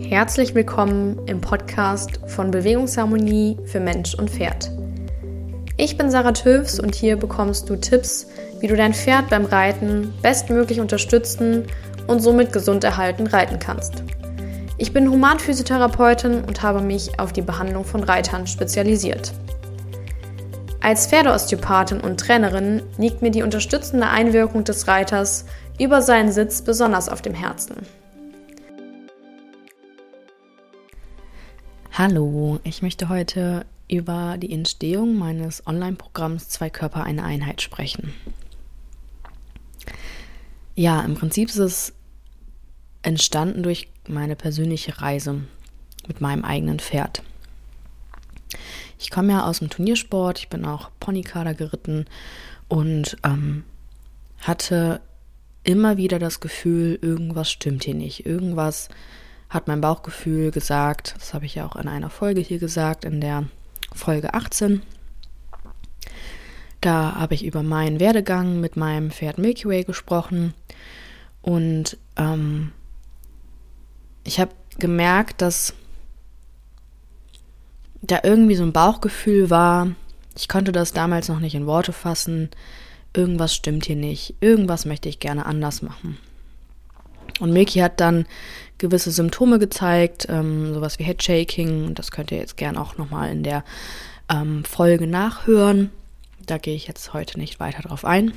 Herzlich willkommen im Podcast von Bewegungsharmonie für Mensch und Pferd. Ich bin Sarah Tövs und hier bekommst du Tipps, wie du dein Pferd beim Reiten bestmöglich unterstützen und somit gesund erhalten reiten kannst. Ich bin Humanphysiotherapeutin und habe mich auf die Behandlung von Reitern spezialisiert. Als Pferdeosteopathin und Trainerin liegt mir die unterstützende Einwirkung des Reiters über seinen Sitz besonders auf dem Herzen. Hallo, ich möchte heute über die Entstehung meines Online-Programms Zwei Körper, eine Einheit sprechen. Ja, im Prinzip ist es entstanden durch meine persönliche Reise mit meinem eigenen Pferd. Ich komme ja aus dem Turniersport, ich bin auch Ponykader geritten und hatte immer wieder das Gefühl, irgendwas stimmt hier nicht. Irgendwas hat mein Bauchgefühl gesagt, das habe ich ja auch in einer Folge hier gesagt, in der Folge 18. Da habe ich über meinen Werdegang mit meinem Pferd Milky Way gesprochen und ich habe gemerkt, dass da irgendwie so ein Bauchgefühl war, ich konnte das damals noch nicht in Worte fassen, irgendwas stimmt hier nicht, irgendwas möchte ich gerne anders machen. Und Milky hat dann gewisse Symptome gezeigt, sowas wie Headshaking, das könnt ihr jetzt gerne auch nochmal in der Folge nachhören. Da gehe ich jetzt heute nicht weiter drauf ein.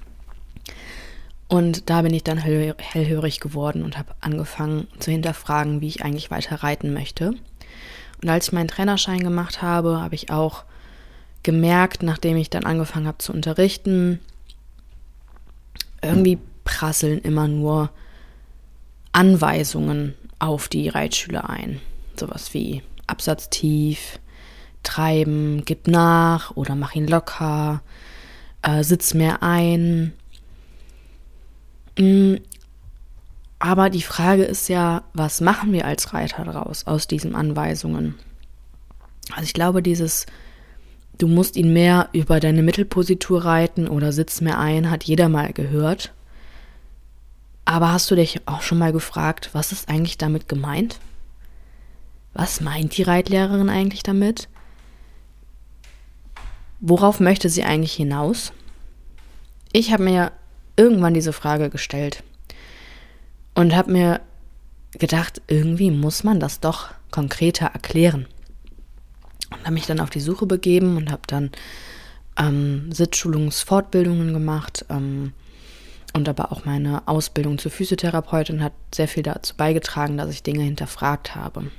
Und da bin ich dann hellhörig geworden und habe angefangen zu hinterfragen, wie ich eigentlich weiter reiten möchte. Und als ich meinen Trainerschein gemacht habe, habe ich auch gemerkt, nachdem ich dann angefangen habe zu unterrichten, irgendwie prasseln immer nur Anweisungen auf die Reitschüler ein. Sowas wie Absatz tief, treiben, gib nach oder mach ihn locker, sitz mehr ein. Aber die Frage ist ja, was machen wir als Reiter daraus aus diesen Anweisungen? Also ich glaube, du musst ihn mehr über deine Mittelpositur reiten oder sitz mehr ein, hat jeder mal gehört. Aber hast du dich auch schon mal gefragt, was ist eigentlich damit gemeint? Was meint die Reitlehrerin eigentlich damit? Worauf möchte sie eigentlich hinaus? Ich habe mir irgendwann diese Frage gestellt und habe mir gedacht, irgendwie muss man das doch konkreter erklären. Und habe mich dann auf die Suche begeben und habe dann Sitzschulungsfortbildungen gemacht, und aber auch meine Ausbildung zur Physiotherapeutin hat sehr viel dazu beigetragen, dass ich Dinge hinterfragt habe.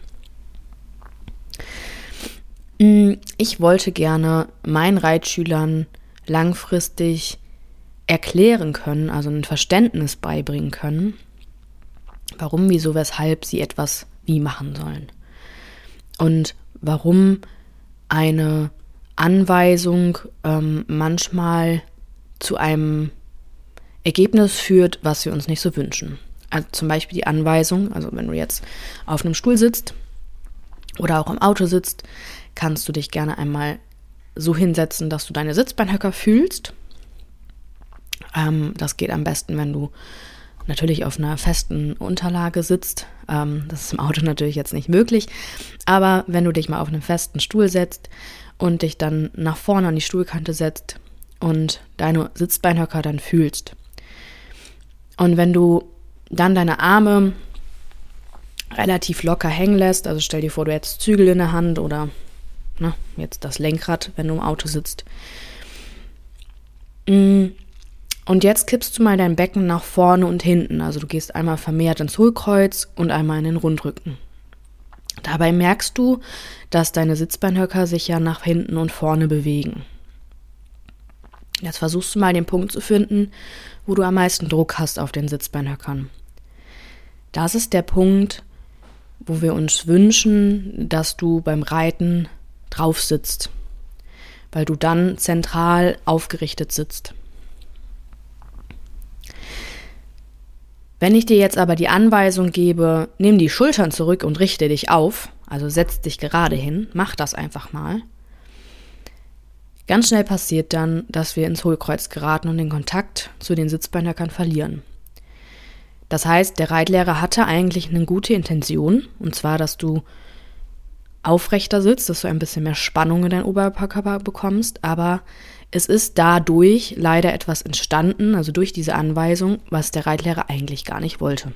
Ich wollte gerne meinen Reitschülern langfristig erklären können, also ein Verständnis beibringen können, warum, wieso, weshalb sie etwas wie machen sollen. Und warum eine Anweisung manchmal zu einem Ergebnis führt, was wir uns nicht so wünschen. Also zum Beispiel die Anweisung, also wenn du jetzt auf einem Stuhl sitzt oder auch im Auto sitzt, kannst du dich gerne einmal so hinsetzen, dass du deine Sitzbeinhöcker fühlst. Das geht am besten, wenn du natürlich auf einer festen Unterlage sitzt. Das ist im Auto natürlich jetzt nicht möglich, aber wenn du dich mal auf einen festen Stuhl setzt und dich dann nach vorne an die Stuhlkante setzt und deine Sitzbeinhöcker dann fühlst. Und wenn du dann deine Arme relativ locker hängen lässt, also stell dir vor, du hättest Zügel in der Hand oder jetzt das Lenkrad, wenn du im Auto sitzt. Und jetzt kippst du mal dein Becken nach vorne und hinten. Also du gehst einmal vermehrt ins Hohlkreuz und einmal in den Rundrücken. Dabei merkst du, dass deine Sitzbeinhöcker sich ja nach hinten und vorne bewegen. Jetzt versuchst du mal den Punkt zu finden, wo du am meisten Druck hast auf den Sitzbeinhöckern. Das ist der Punkt, wo wir uns wünschen, dass du beim Reiten drauf sitzt, weil du dann zentral aufgerichtet sitzt. Wenn ich dir jetzt aber die Anweisung gebe, nimm die Schultern zurück und richte dich auf, also setz dich gerade hin, mach das einfach mal. Ganz schnell passiert dann, dass wir ins Hohlkreuz geraten und den Kontakt zu den Sitzbeinhöckern verlieren. Das heißt, der Reitlehrer hatte eigentlich eine gute Intention, und zwar, dass du aufrechter sitzt, dass du ein bisschen mehr Spannung in deinen Oberkörper bekommst, aber es ist dadurch leider etwas entstanden, also durch diese Anweisung, was der Reitlehrer eigentlich gar nicht wollte.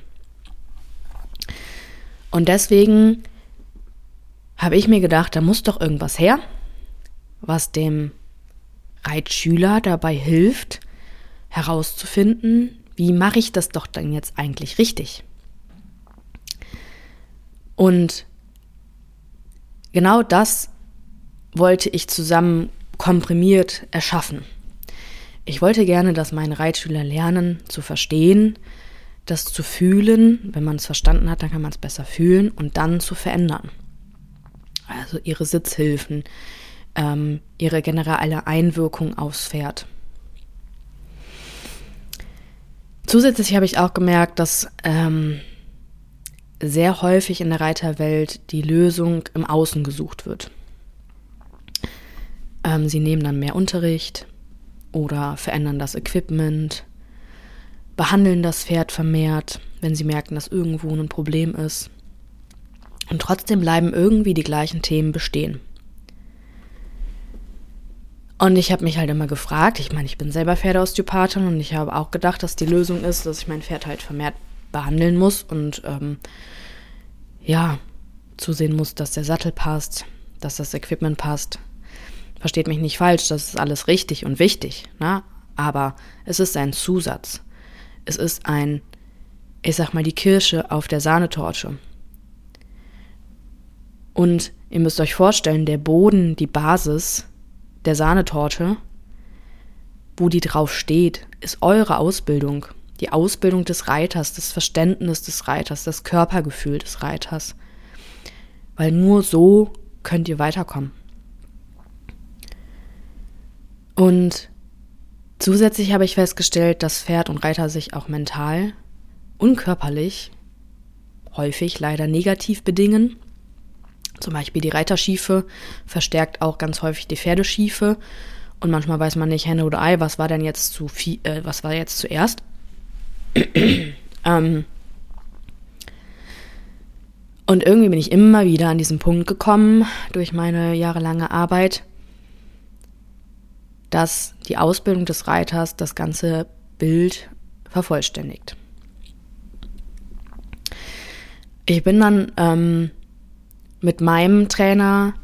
Und deswegen habe ich mir gedacht, da muss doch irgendwas her, was dem Reitschüler dabei hilft, herauszufinden, wie mache ich das doch dann jetzt eigentlich richtig? Und genau das wollte ich zusammen komprimiert erschaffen. Ich wollte gerne, dass meine Reitschüler lernen zu verstehen, das zu fühlen. Wenn man es verstanden hat, dann kann man es besser fühlen und dann zu verändern. Also ihre Sitzhilfen, ihre generelle Einwirkung aufs Pferd. Zusätzlich habe ich auch gemerkt, dass sehr häufig in der Reiterwelt die Lösung im Außen gesucht wird. Sie nehmen dann mehr Unterricht oder verändern das Equipment, behandeln das Pferd vermehrt, wenn sie merken, dass irgendwo ein Problem ist. Und trotzdem bleiben irgendwie die gleichen Themen bestehen. Und ich habe mich halt immer gefragt, ich meine, ich bin selber Pferdeosteopathin und ich habe auch gedacht, dass die Lösung ist, dass ich mein Pferd halt vermehrt behandeln muss und zusehen muss, dass der Sattel passt, dass das Equipment passt. Versteht mich nicht falsch, das ist alles richtig und wichtig, ne? Aber es ist ein Zusatz. Es ist die Kirsche auf der Sahnetorte. Und ihr müsst euch vorstellen, der Boden, die Basis der Sahnetorte, wo die drauf steht, ist eure Ausbildung. Die Ausbildung des Reiters, das Verständnis des Reiters, das Körpergefühl des Reiters. Weil nur so könnt ihr weiterkommen. Und zusätzlich habe ich festgestellt, dass Pferd und Reiter sich auch mental und körperlich häufig leider negativ bedingen. Zum Beispiel die Reiterschiefe verstärkt auch ganz häufig die Pferdeschiefe. Und manchmal weiß man nicht, Henne oder Ei, was war denn jetzt was war jetzt zuerst? Und irgendwie bin ich immer wieder an diesen Punkt gekommen, durch meine jahrelange Arbeit, dass die Ausbildung des Reiters das ganze Bild vervollständigt. Ich bin dann mit meinem Trainer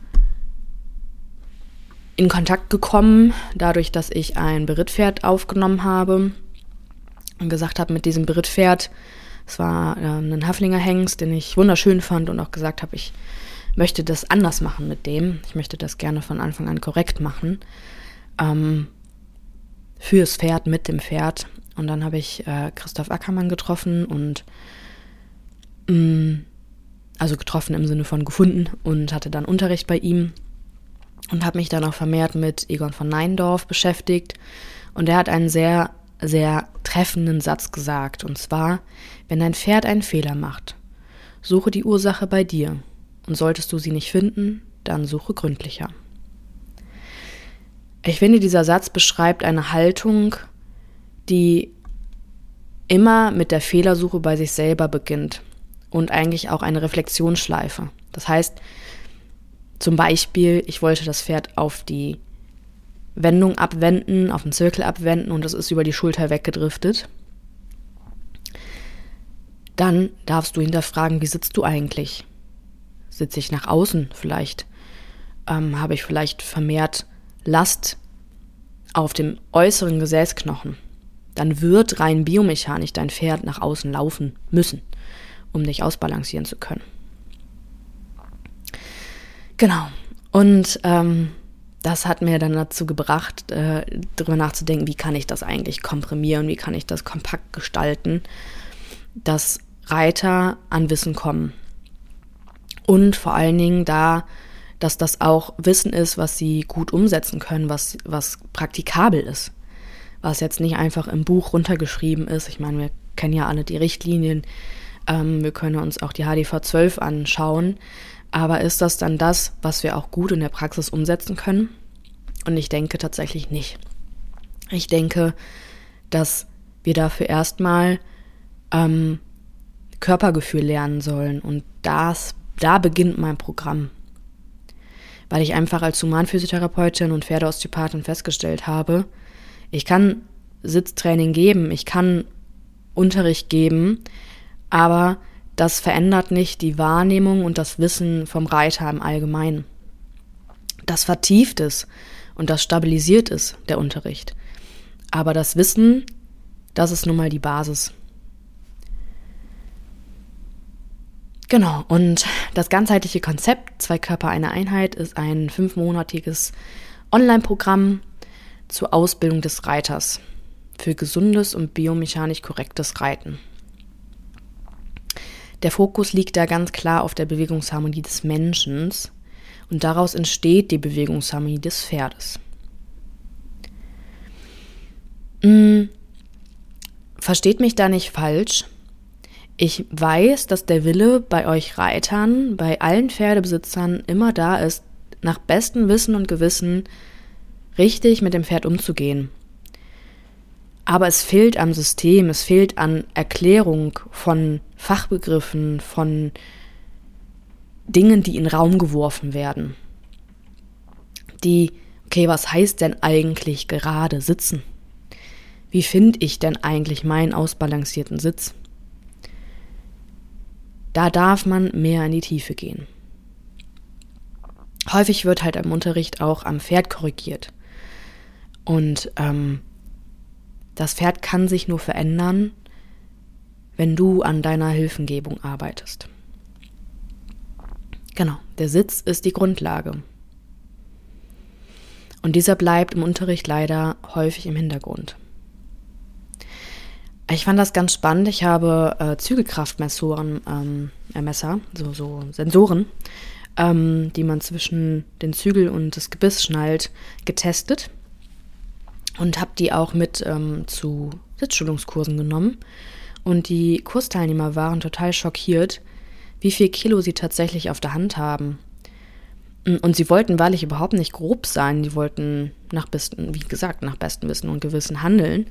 in Kontakt gekommen, dadurch, dass ich ein Berittpferd aufgenommen habe und gesagt habe, mit diesem Berittpferd, es war ein Haflinger Hengst, den ich wunderschön fand und auch gesagt habe, ich möchte das anders machen mit dem. Ich möchte das gerne von Anfang an korrekt machen. Fürs Pferd, mit dem Pferd. Und dann habe ich Christoph Ackermann getroffen und also getroffen im Sinne von gefunden und hatte dann Unterricht bei ihm und habe mich dann auch vermehrt mit Egon von Neindorf beschäftigt. Und er hat einen sehr, sehr treffenden Satz gesagt. Und zwar, wenn dein Pferd einen Fehler macht, suche die Ursache bei dir. Und solltest du sie nicht finden, dann suche gründlicher. Ich finde, dieser Satz beschreibt eine Haltung, die immer mit der Fehlersuche bei sich selber beginnt und eigentlich auch eine Reflexionsschleife. Das heißt, zum Beispiel, ich wollte das Pferd auf die Wendung abwenden, auf den Zirkel abwenden und es ist über die Schulter weggedriftet. Dann darfst du hinterfragen, wie sitzt du eigentlich? Sitze ich nach außen vielleicht? Habe ich vielleicht vermehrt Last auf dem äußeren Gesäßknochen? Dann wird rein biomechanisch dein Pferd nach außen laufen müssen, um dich ausbalancieren zu können. Genau. Und das hat mir dann dazu gebracht, darüber nachzudenken, wie kann ich das eigentlich komprimieren, wie kann ich das kompakt gestalten, dass Reiter an Wissen kommen. Und vor allen Dingen dass das auch Wissen ist, was sie gut umsetzen können, was praktikabel ist. Was jetzt nicht einfach im Buch runtergeschrieben ist. Ich meine, wir kennen ja alle die Richtlinien. Wir können uns auch die HDV 12 anschauen. Aber ist das dann das, was wir auch gut in der Praxis umsetzen können? Und ich denke tatsächlich nicht. Ich denke, dass wir dafür erstmal Körpergefühl lernen sollen. Und da beginnt mein Programm. Weil ich einfach als Humanphysiotherapeutin und Pferdeosteopathin festgestellt habe, ich kann Sitztraining geben, ich kann Unterricht geben, aber das verändert nicht die Wahrnehmung und das Wissen vom Reiter im Allgemeinen. Das vertieft es und das stabilisiert es, der Unterricht. Aber das Wissen, das ist nun mal die Basis. Genau, und das ganzheitliche Konzept 2 Körper, eine Einheit ist ein 5-monatiges Online-Programm zur Ausbildung des Reiters für gesundes und biomechanisch korrektes Reiten. Der Fokus liegt da ganz klar auf der Bewegungsharmonie des Menschen und daraus entsteht die Bewegungsharmonie des Pferdes. Versteht mich da nicht falsch. Ich weiß, dass der Wille bei euch Reitern, bei allen Pferdebesitzern immer da ist, nach bestem Wissen und Gewissen richtig mit dem Pferd umzugehen. Aber es fehlt am System, es fehlt an Erklärung von Fachbegriffen, von Dingen, die in den Raum geworfen werden. Was heißt denn eigentlich gerade sitzen? Wie finde ich denn eigentlich meinen ausbalancierten Sitz? Da darf man mehr in die Tiefe gehen. Häufig wird halt im Unterricht auch am Pferd korrigiert. Und das Pferd kann sich nur verändern, wenn du an deiner Hilfengebung arbeitest. Genau, der Sitz ist die Grundlage. Und dieser bleibt im Unterricht leider häufig im Hintergrund. Ich fand das ganz spannend. Ich habe Zügelkraftmesser, so Sensoren, die man zwischen den Zügel und das Gebiss schnallt, getestet und habe die auch mit zu Sitzschulungskursen genommen. Und die Kursteilnehmer waren total schockiert, wie viel Kilo sie tatsächlich auf der Hand haben. Und sie wollten wahrlich überhaupt nicht grob sein. Die wollten nach bestem Wissen und Gewissen handeln.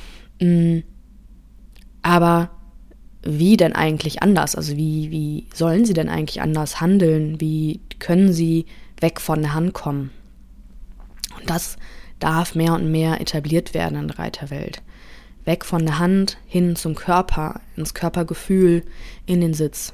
Aber wie denn eigentlich anders? Also wie sollen sie denn eigentlich anders handeln? Wie können sie weg von der Hand kommen? Und das darf mehr und mehr etabliert werden in der Reiterwelt. Weg von der Hand hin zum Körper, ins Körpergefühl, in den Sitz.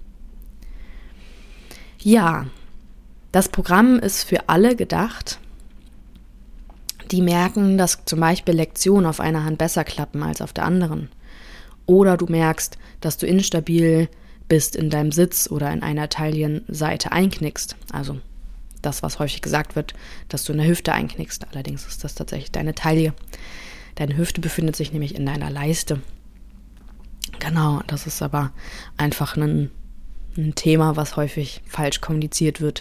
Ja, das Programm ist für alle gedacht, die merken, dass zum Beispiel Lektionen auf einer Hand besser klappen als auf der anderen. Oder du merkst, dass du instabil bist in deinem Sitz oder in einer Taillenseite einknickst. Also das, was häufig gesagt wird, dass du in der Hüfte einknickst. Allerdings ist das tatsächlich deine Taille. Deine Hüfte befindet sich nämlich in deiner Leiste. Genau, das ist aber einfach ein Thema, was häufig falsch kommuniziert wird.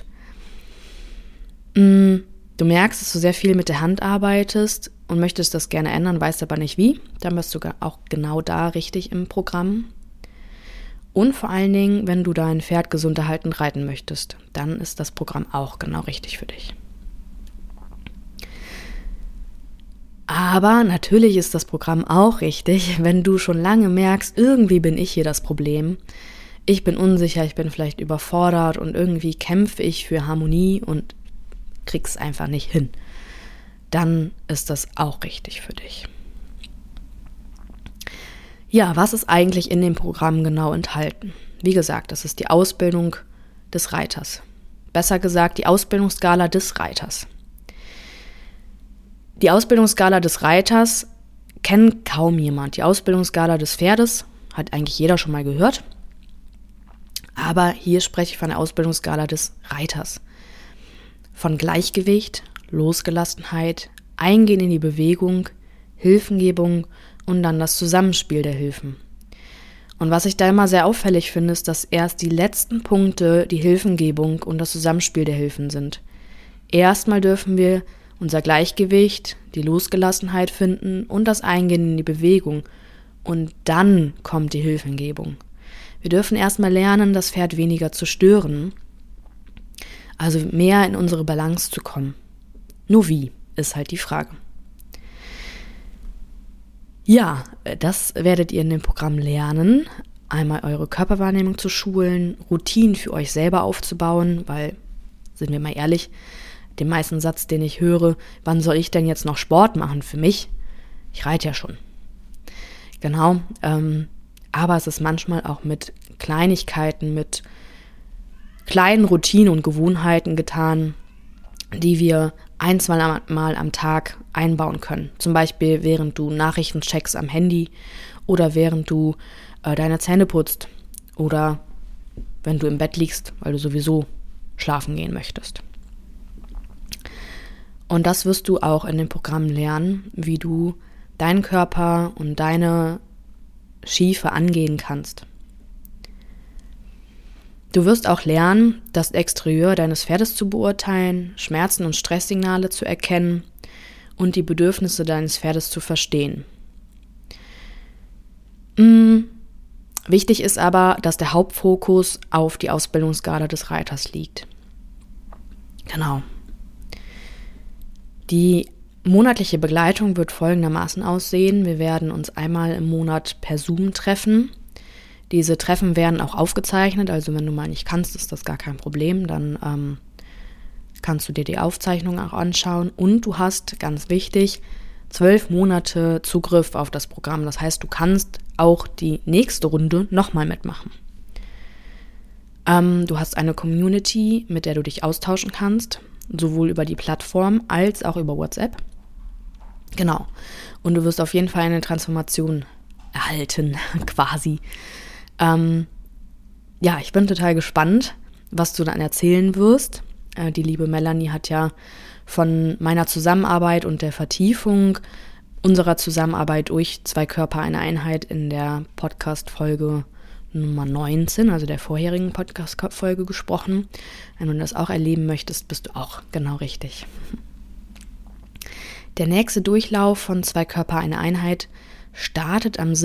Du merkst, dass du sehr viel mit der Hand arbeitest und möchtest das gerne ändern, weißt aber nicht wie. Dann bist du auch genau da richtig im Programm. Und vor allen Dingen, wenn du dein Pferd gesund erhalten reiten möchtest, dann ist das Programm auch genau richtig für dich. Aber natürlich ist das Programm auch richtig, wenn du schon lange merkst, irgendwie bin ich hier das Problem. Ich bin unsicher, ich bin vielleicht überfordert und irgendwie kämpfe ich für Harmonie und krieg's einfach nicht hin. Dann ist das auch richtig für dich. Ja, was ist eigentlich in dem Programm genau enthalten? Wie gesagt, das ist die Ausbildung des Reiters. Besser gesagt, die Ausbildungsskala des Reiters. Die Ausbildungsskala des Reiters kennt kaum jemand. Die Ausbildungsskala des Pferdes hat eigentlich jeder schon mal gehört. Aber hier spreche ich von der Ausbildungsskala des Reiters. Von Gleichgewicht, Losgelassenheit, Eingehen in die Bewegung, Hilfengebung und dann das Zusammenspiel der Hilfen. Und was ich da immer sehr auffällig finde, ist, dass erst die letzten Punkte die Hilfengebung und das Zusammenspiel der Hilfen sind. Erstmal dürfen wir unser Gleichgewicht, die Losgelassenheit finden und das Eingehen in die Bewegung. Und dann kommt die Hilfengebung. Wir dürfen erstmal lernen, das Pferd weniger zu stören, also mehr in unsere Balance zu kommen. Nur wie, ist halt die Frage. Ja, das werdet ihr in dem Programm lernen. Einmal eure Körperwahrnehmung zu schulen, Routinen für euch selber aufzubauen, weil, sind wir mal ehrlich, den meisten Satz, den ich höre, wann soll ich denn jetzt noch Sport machen für mich? Ich reite ja schon. Genau, aber es ist manchmal auch mit Kleinigkeiten, mit kleinen Routinen und Gewohnheiten getan, die wir 1-2 Mal am Tag einbauen können. Zum Beispiel während du Nachrichten checkst am Handy oder während du deine Zähne putzt oder wenn du im Bett liegst, weil du sowieso schlafen gehen möchtest. Und das wirst du auch in dem Programm lernen, wie du deinen Körper und deine Schiefe angehen kannst. Du wirst auch lernen, das Exterieur deines Pferdes zu beurteilen, Schmerzen und Stresssignale zu erkennen und die Bedürfnisse deines Pferdes zu verstehen. Wichtig ist aber, dass der Hauptfokus auf die Ausbildungsgarde des Reiters liegt. Genau. Die monatliche Begleitung wird folgendermaßen aussehen. Wir werden uns einmal im Monat per Zoom treffen. Diese Treffen werden auch aufgezeichnet, also wenn du mal nicht kannst, ist das gar kein Problem. Dann kannst du dir die Aufzeichnung auch anschauen. Und du hast, ganz wichtig, 12 Monate Zugriff auf das Programm. Das heißt, du kannst auch die nächste Runde nochmal mitmachen. Du hast eine Community, mit der du dich austauschen kannst, sowohl über die Plattform als auch über WhatsApp. Genau. Und du wirst auf jeden Fall eine Transformation erhalten, quasi. Ja, ich bin total gespannt, was du dann erzählen wirst. Die liebe Melanie hat ja von meiner Zusammenarbeit und der Vertiefung unserer Zusammenarbeit durch 2 Körper eine Einheit in der Podcast-Folge Nummer 19, also der vorherigen Podcast-Folge gesprochen. Wenn du das auch erleben möchtest, bist du auch genau richtig. Der nächste Durchlauf von 2 Körper eine Einheit startet am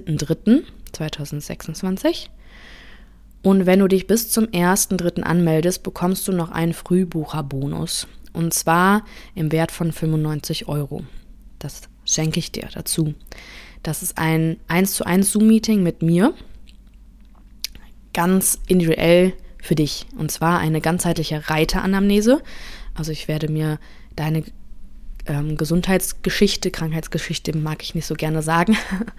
17.03.2026. Und wenn du dich bis zum 1.03. anmeldest, bekommst du noch einen Frühbucherbonus. Und zwar im Wert von 95 €. Das schenke ich dir dazu. Das ist ein 1:1 Zoom-Meeting mit mir. Ganz individuell für dich. Und zwar eine ganzheitliche Reiteranamnese. Also ich werde mir deine Gesundheitsgeschichte, Krankheitsgeschichte mag ich nicht so gerne sagen,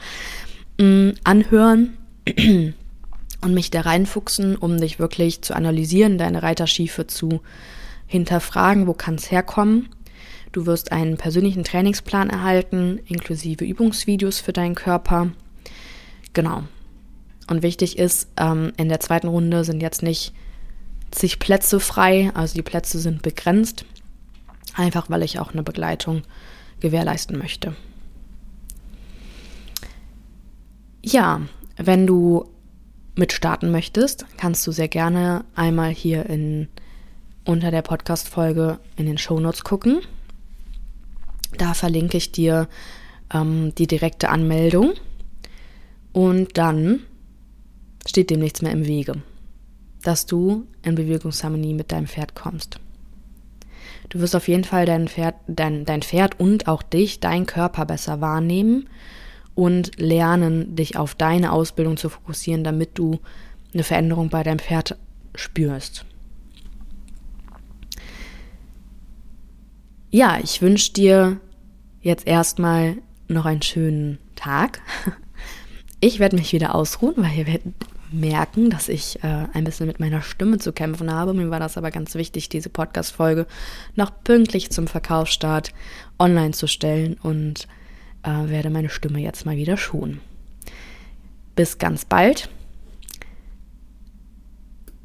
anhören und mich da reinfuchsen, um dich wirklich zu analysieren, deine Reiterschiefe zu hinterfragen, wo kann es herkommen. Du wirst einen persönlichen Trainingsplan erhalten, inklusive Übungsvideos für deinen Körper. Genau. Und wichtig ist, in der 2. Runde sind jetzt nicht zig Plätze frei, also die Plätze sind begrenzt, einfach weil ich auch eine Begleitung gewährleisten möchte. Ja, wenn du mitstarten möchtest, kannst du sehr gerne einmal hier unter der Podcast-Folge in den Shownotes gucken. Da verlinke ich dir die direkte Anmeldung und dann steht dem nichts mehr im Wege, dass du in Bewegungsharmonie mit deinem Pferd kommst. Du wirst auf jeden Fall dein Pferd und auch dich, deinen Körper besser wahrnehmen und lernen, dich auf deine Ausbildung zu fokussieren, damit du eine Veränderung bei deinem Pferd spürst. Ja, ich wünsche dir jetzt erstmal noch einen schönen Tag. Ich werde mich wieder ausruhen, weil ihr werdet merken, dass ich ein bisschen mit meiner Stimme zu kämpfen habe. Mir war das aber ganz wichtig, diese Podcast-Folge noch pünktlich zum Verkaufsstart online zu stellen und werde meine Stimme jetzt mal wieder schonen. Bis ganz bald.